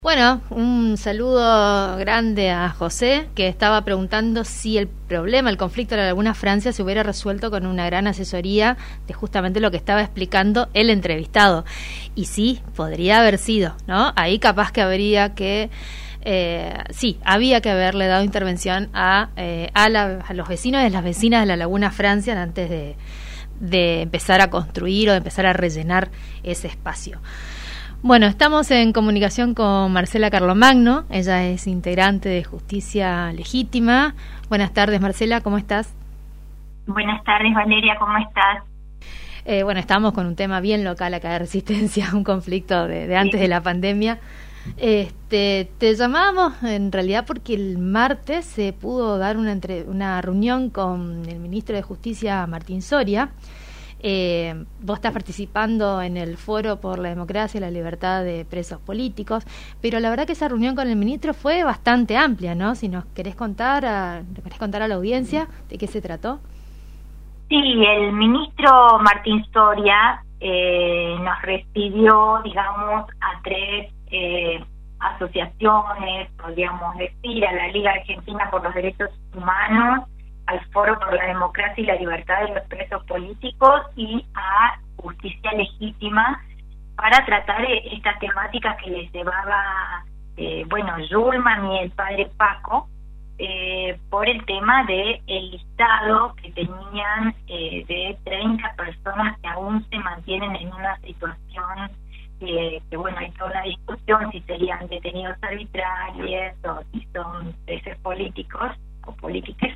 Bueno, un saludo grande a José, que estaba preguntando si el conflicto de la Laguna Francia se hubiera resuelto con una gran asesoría de justamente lo que estaba explicando el entrevistado. Y sí, podría haber sido, ¿no? Ahí capaz que habría que... sí, había que haberle dado intervención a los vecinos y las vecinas de la Laguna Francia antes de empezar a construir o de empezar a rellenar ese espacio. Bueno, estamos en comunicación con Marcela Carlomagno, ella es integrante de Justicia Legítima. Buenas tardes, Marcela, ¿cómo estás? Buenas tardes, Valeria, ¿cómo estás? Bueno, estamos con un tema bien local acá de Resistencia, un conflicto de antes de la pandemia. Te llamábamos en realidad porque el martes se pudo dar una reunión con el ministro de Justicia, Martín Soria. Vos estás participando en el Foro por la Democracia y la Libertad de Presos Políticos, pero la verdad que esa reunión con el ministro fue bastante amplia, ¿no? Si nos querés contar a la audiencia de qué se trató. Sí, el ministro Martín Soria nos recibió, digamos, a tres asociaciones, podríamos decir, a la Liga Argentina por los Derechos Humanos, al Foro por la Democracia y la Libertad de los Presos Políticos y a Justicia Legítima para tratar estas temáticas que les llevaba Yulman y el padre Paco por el tema de el listado que tenían de 30 personas que aún se mantienen en una situación que hay toda una discusión si serían detenidos arbitrarios o si son presos políticos o políticas.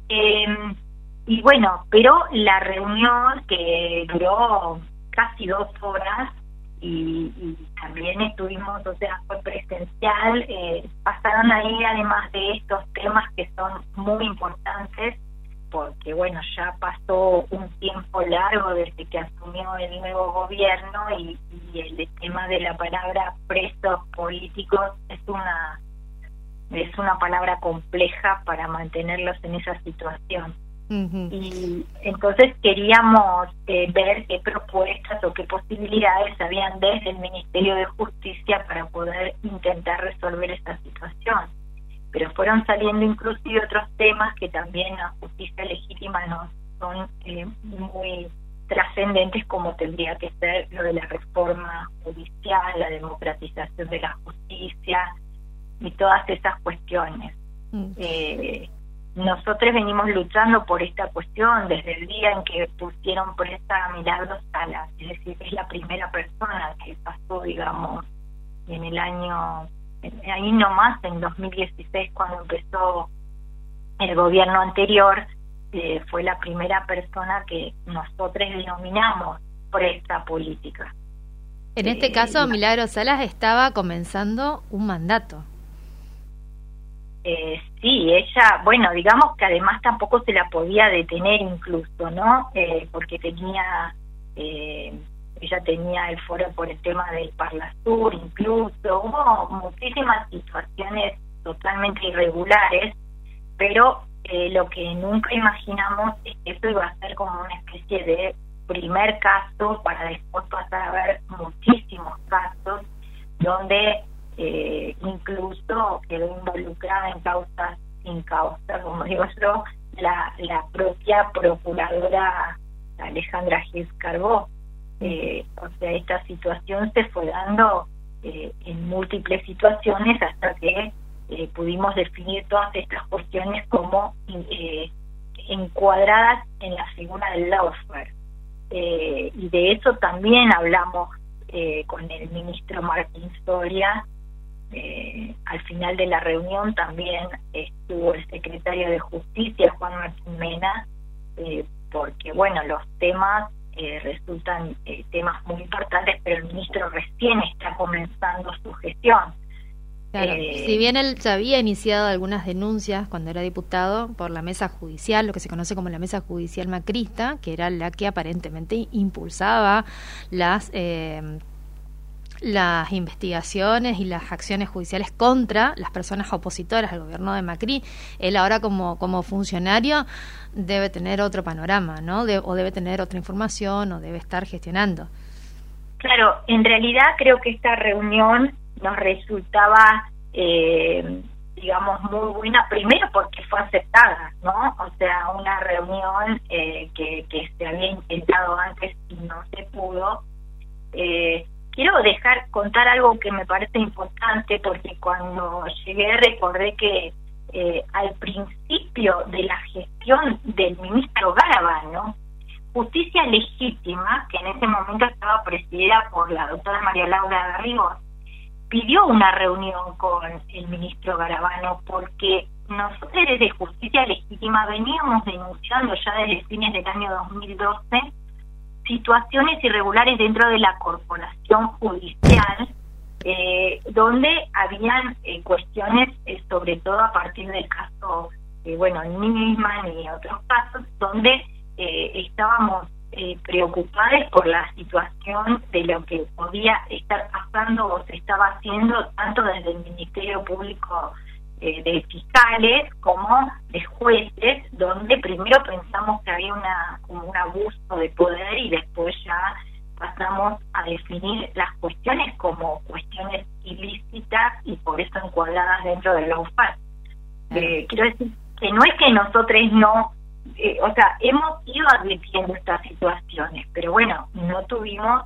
Pero la reunión que duró casi 2 horas y también estuvimos, fue presencial, pasaron ahí además de estos temas que son muy importantes porque ya pasó un tiempo largo desde que asumió el nuevo gobierno y el tema de la palabra presos políticos es una palabra compleja para mantenerlos en esa situación. Uh-huh. Y entonces queríamos ver qué propuestas o qué posibilidades habían desde el Ministerio de Justicia para poder intentar resolver esta situación. Pero fueron saliendo inclusive otros temas que también a Justicia Legítima no son muy trascendentes, como tendría que ser lo de la reforma judicial, la democratización de la justicia y todas esas cuestiones. Nosotros venimos luchando por esta cuestión desde el día en que pusieron presa a Milagros Salas, es decir, es la primera persona que pasó, digamos, en el año, ahí nomás, en 2016, cuando empezó el gobierno anterior, fue la primera persona que nosotros denominamos presa política. En este caso, Milagros Salas estaba comenzando un mandato. Sí, ella, digamos que además tampoco se la podía detener incluso, ¿no? Porque ella tenía el foro por el tema del Parlasur, incluso hubo muchísimas situaciones totalmente irregulares, pero lo que nunca imaginamos es que esto iba a ser como una especie de primer caso para después pasar a ver muchísimos casos donde incluso quedó involucrada en causas sin causa, como digo yo, la propia procuradora Alejandra Gils Carbó. Esta situación se fue dando en múltiples situaciones hasta que pudimos definir todas estas cuestiones como encuadradas en la figura del lawfare. Y de eso también hablamos con el ministro Martín Soria. Al final de la reunión también estuvo el secretario de Justicia, Juan Martín Mena, porque los temas resultan temas muy importantes, pero el ministro recién está comenzando su gestión. Claro. Si bien él ya había iniciado algunas denuncias cuando era diputado por la mesa judicial, lo que se conoce como la mesa judicial macrista, que era la que aparentemente impulsaba las investigaciones y las acciones judiciales contra las personas opositoras al gobierno de Macri, él ahora como funcionario debe tener otro panorama, ¿no? O debe tener otra información o debe estar gestionando. Claro, en realidad creo que esta reunión nos resultaba, digamos, muy buena, primero porque fue aceptada, ¿no? O sea, una reunión que se había intentado antes y no se pudo. Quiero contar algo que me parece importante, porque cuando llegué recordé que al principio de la gestión del ministro Garabano, Justicia Legítima, que en ese momento estaba presidida por la doctora María Laura Garrigós, pidió una reunión con el ministro Garabano, porque nosotros desde Justicia Legítima veníamos denunciando ya desde fines del año 2012 situaciones irregulares dentro de la corporación judicial, donde habían cuestiones, sobre todo a partir del caso, Nisman y otros casos, donde estábamos preocupados por la situación de lo que podía estar pasando o se estaba haciendo tanto desde el Ministerio Público de fiscales como de jueces, donde primero pensamos que había como un abuso de poder y después ya pasamos a definir las cuestiones como cuestiones ilícitas y por eso encuadradas dentro del lawfare. Quiero decir que no es que nosotros no, hemos ido advirtiendo estas situaciones, pero bueno, no tuvimos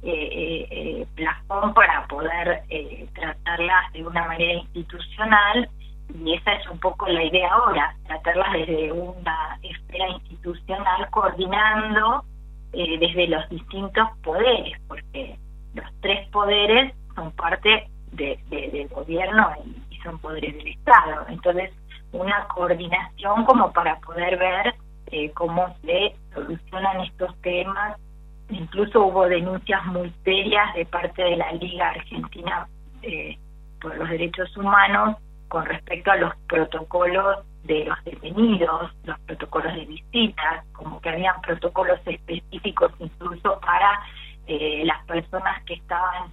plafón para poder tratarlas de una manera institucional, y esa es un poco la idea ahora, tratarlas desde una esfera institucional, coordinando desde los distintos poderes, porque los tres poderes son parte del gobierno y son poderes del Estado. Entonces, una coordinación como para poder ver cómo se solucionan estos temas. Incluso hubo denuncias muy serias de parte de la Liga Argentina por los Derechos Humanos con respecto a los protocolos de los detenidos, los protocolos de visitas, como que habían protocolos específicos incluso para las personas que estaban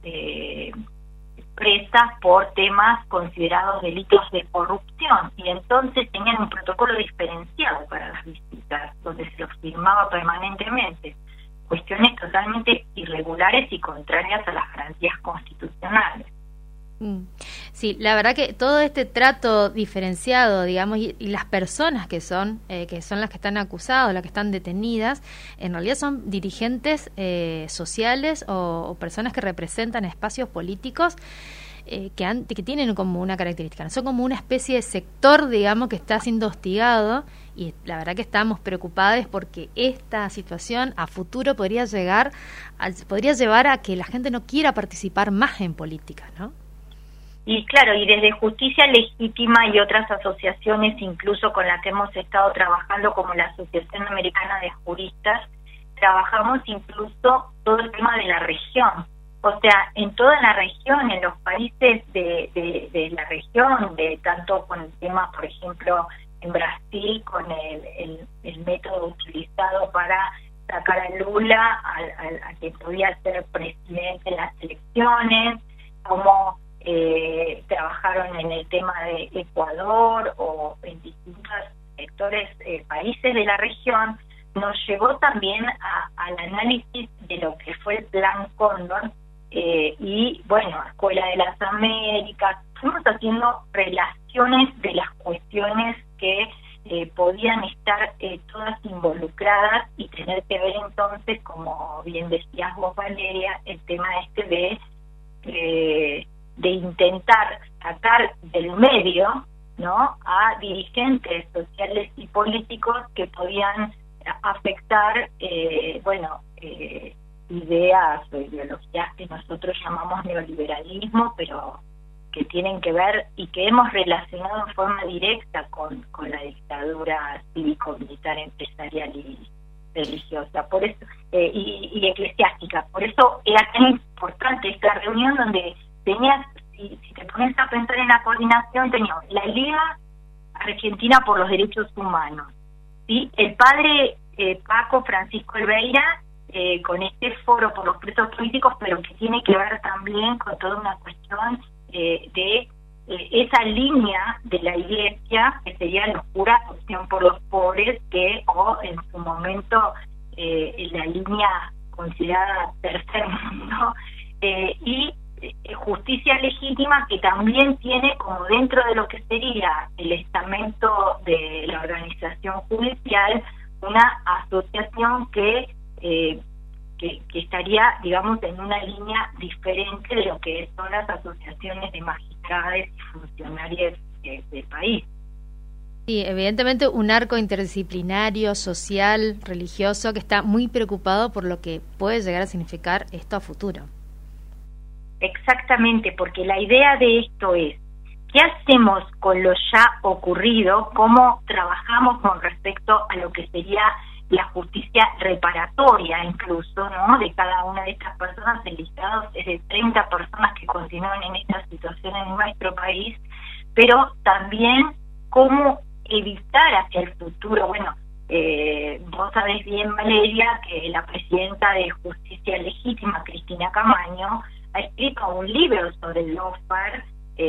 presas por temas considerados delitos de corrupción, y entonces tenían un protocolo diferenciado para las visitas, donde se los firmaba permanentemente. Cuestiones totalmente irregulares y contrarias a las garantías constitucionales. Sí, la verdad que todo este trato diferenciado, digamos, y las personas que son las que están acusadas, las que están detenidas, en realidad son dirigentes sociales o personas que representan espacios políticos que tienen como una característica, son como una especie de sector, digamos, que está siendo hostigado, y la verdad que estamos preocupados porque esta situación a futuro podría llevar a que la gente no quiera participar más en política, ¿no? Y claro, y desde Justicia Legítima y otras asociaciones, incluso con las que hemos estado trabajando, como la Asociación Americana de Juristas, trabajamos incluso todo el tema de la región. O sea, en toda la región, en los países de la región, tanto con el tema, por ejemplo, en Brasil, con el método utilizado para sacar a Lula, a que podía ser presidente en las elecciones, como trabajaron en el tema de Ecuador o en distintos sectores, países de la región, nos llevó también al análisis de lo que fue el Plan Cóndor y, Escuela de las Américas. Fuimos haciendo relaciones de las cuestiones que podían estar todas involucradas y tener que ver entonces, como bien decías vos, Valeria, el tema de intentar sacar del medio, ¿no?, a dirigentes sociales y políticos que podían afectar, ideas o ideologías que nosotros llamamos neoliberalismo, pero que tienen que ver y que hemos relacionado en forma directa con la dictadura cívico-militar, empresarial y religiosa, por eso y eclesiástica. Por eso era tan importante esta reunión, donde tenías, si te pones a pensar en la coordinación, teníamos la Liga Argentina por los Derechos Humanos, ¿sí?, el padre Paco Francisco Elbeira, con este foro por los presos políticos, pero que tiene que ver también con toda una cuestión de esa línea de la Iglesia, que sería la pura opción por los pobres, o en su momento la línea considerada tercer mundo, y Justicia Legítima, que también tiene como dentro de lo que sería el estamento de la organización judicial una asociación que estaría, digamos, en una línea diferente de lo que son las asociaciones de magistrados y funcionarios del país. Sí, evidentemente un arco interdisciplinario, social, religioso, que está muy preocupado por lo que puede llegar a significar esto a futuro. Exactamente, porque la idea de esto es, ¿qué hacemos con lo ya ocurrido? ¿Cómo trabajamos con respecto a lo que sería la justicia reparatoria incluso, ¿no? De cada una de estas personas. El listado es de 30 personas que continúan en esta situación en nuestro país, pero también cómo evitar hacia el futuro. Bueno, vos sabés bien, Valeria, que la presidenta de Justicia Legítima, Cristina Camaño, ha escrito un libro sobre el lawfare,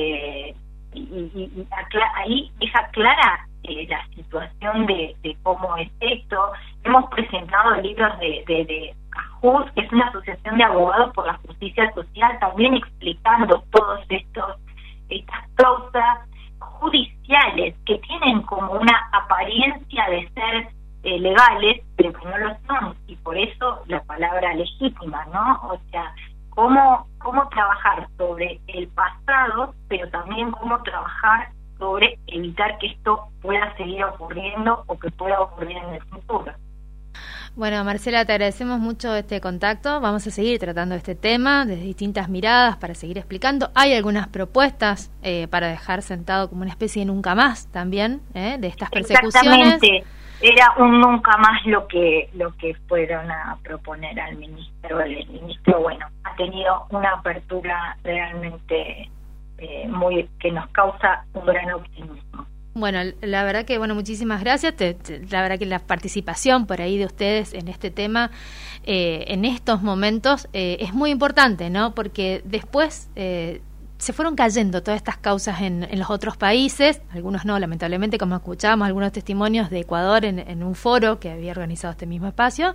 y ahí deja clara la situación de cómo es esto. Hemos presentado libros de AJUS, que es una asociación de abogados por la justicia social, también explicando todos estas causas judiciales que tienen como una apariencia de ser legales, pero que no lo son, y por eso la palabra legítima, ¿no? O sea, cómo trabajar sobre el pasado, pero también cómo trabajar sobre evitar que esto pueda seguir ocurriendo o que pueda ocurrir en el futuro. Bueno, Marcela, te agradecemos mucho este contacto. Vamos a seguir tratando este tema desde distintas miradas para seguir explicando. Hay algunas propuestas para dejar sentado como una especie de nunca más también, de estas persecuciones. Exactamente. Era un nunca más lo que fueron a proponer al ministro. El ministro, bueno, ha tenido una apertura realmente muy que nos causa un gran optimismo. Bueno, la verdad que, bueno, muchísimas gracias. La verdad que la participación por ahí de ustedes en este tema, en estos momentos, es muy importante, ¿no? Porque después se fueron cayendo todas estas causas en los otros países, algunos no, lamentablemente, como escuchábamos algunos testimonios de Ecuador en un foro que había organizado este mismo espacio.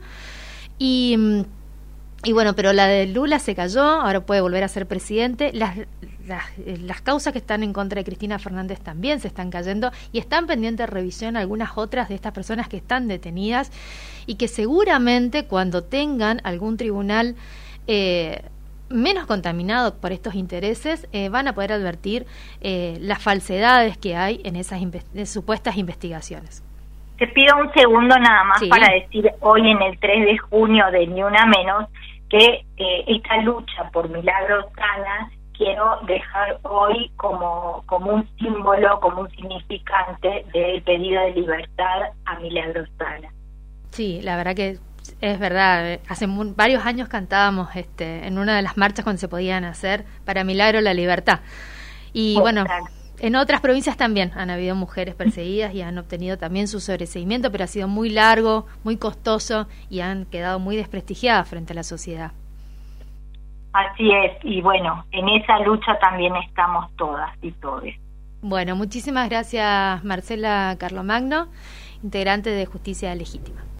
Y bueno, pero la de Lula se cayó, ahora puede volver a ser presidente. Las causas que están en contra de Cristina Fernández también se están cayendo y están pendientes de revisión algunas otras de estas personas que están detenidas y que seguramente cuando tengan algún tribunal menos contaminado por estos intereses, van a poder advertir las falsedades que hay en esas supuestas investigaciones. Te pido un segundo nada más, sí, para decir hoy en el 3 de junio de Ni Una Menos que esta lucha por Milagros Sala quiero dejar hoy como un símbolo, como un significante del pedido de libertad a Milagros Sala. Sí, la verdad que es verdad. Hace varios años cantábamos en una de las marchas cuando se podían hacer para Milagro la libertad. Y bueno, en otras provincias también han habido mujeres perseguidas y han obtenido también su sobreseimiento, pero ha sido muy largo, muy costoso y han quedado muy desprestigiadas frente a la sociedad. Así es, y bueno, en esa lucha también estamos todas y todes. Bueno, muchísimas gracias, Marcela Carlomagno, integrante de Justicia Legítima.